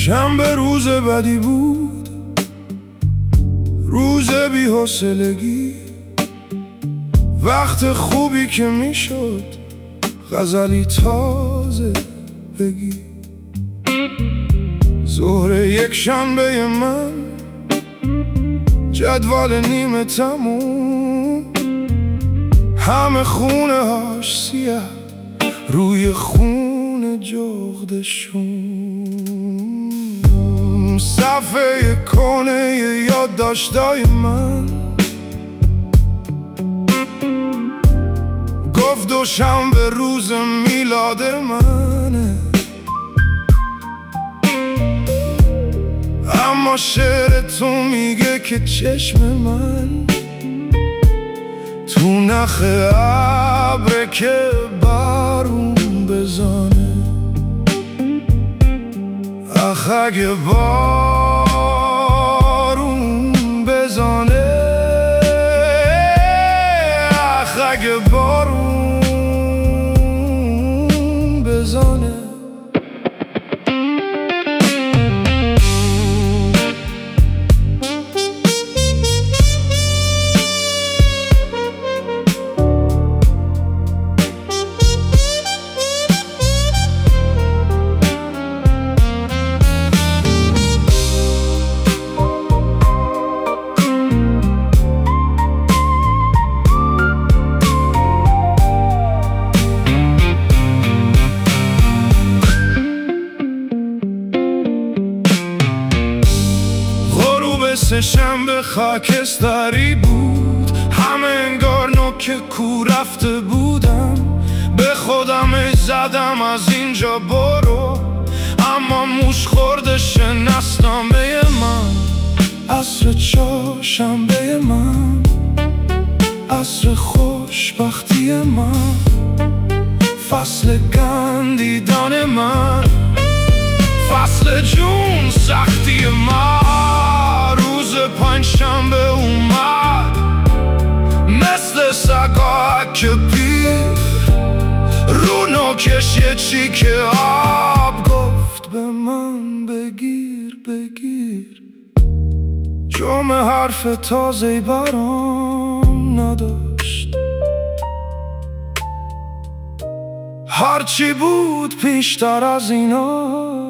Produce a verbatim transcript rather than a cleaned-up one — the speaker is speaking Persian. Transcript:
شنبه روز بدی بود، روز بی حوصلگی، وقت خوبی که میشد غزلی تازه بگی. ظهر یک شنبه من، جدول نیمه تموم، همه خونه هاش سیاه روی خونه جغدشون. صفحه کنه یادداشتای من گفت دوشنبه روز میلاد منه، اما شعر تو میگه که چشم من تو نخ ابره که بارون بزانه. اخ اگه بارون بزانه، اخ اگه بارون بزانه. سه شنبه خاکستری بود، همه انگار نوک کو رفته بودم. به خودم زدم از اینجا برو، اما موش خورده شناسنامه من. عصر چهارشنبه من، عصر خوشبختی من، فصل گندیدان من، فصل جون سختی من. پنجشنبه اومد مثل سگا که پیر رو نوکش یه چیکه آب گفت به من بگیر بگیر. جمعه حرف تازه‌ای برام نداشت، هرچی بود پیشتر از اینا